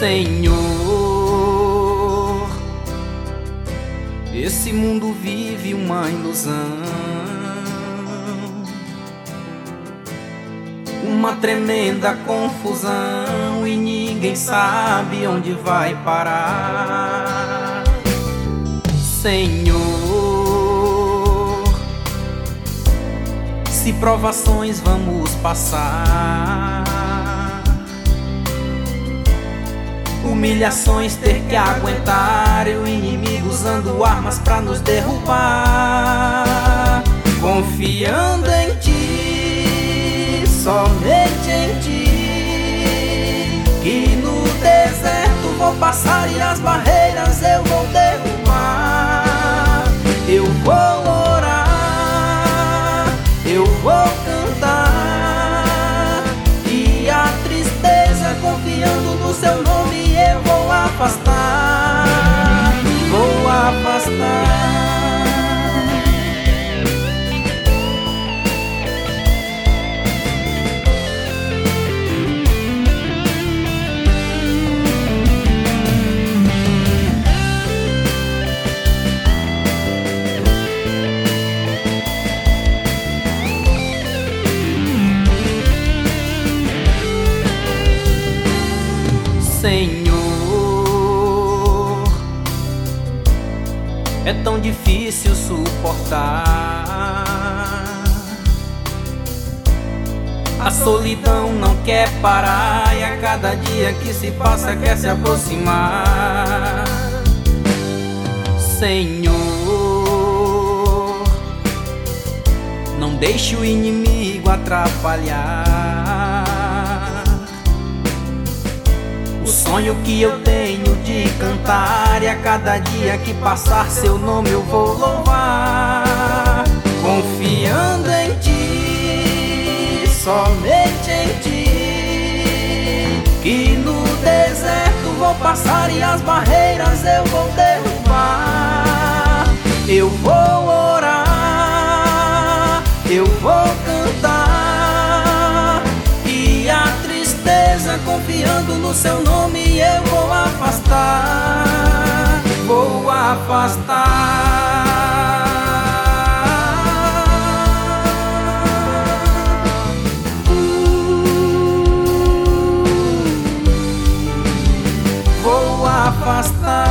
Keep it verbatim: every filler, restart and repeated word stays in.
Senhor, esse mundo vive uma ilusão, uma tremenda confusão, e ninguém sabe onde vai parar. Senhor, se provações vamos passar, humilhações ter que aguentar, e o inimigo usando armas pra nos derrubar. Confiando em Ti, somente em Ti, que no deserto vou passar e as barreiras eu vou derrubar. Eu vou orar, eu vou cantar, e a tristeza confiando no Seu nome eu vou afastar, vou afastar. Senhor, é tão difícil suportar, a solidão não quer parar, e a cada dia que se passa quer se aproximar. Senhor, não deixe o inimigo atrapalhar o sonho que eu tenho de cantar, e a cada dia que passar Seu nome eu vou louvar. Confiando em Ti, somente em Ti, que no deserto vou passar e as barreiras eu vou derrubar. Eu vou orar, eu vou cantar, e a tristeza confiando no Seu nome eu vou afastar, vou afastar. Vou afastar.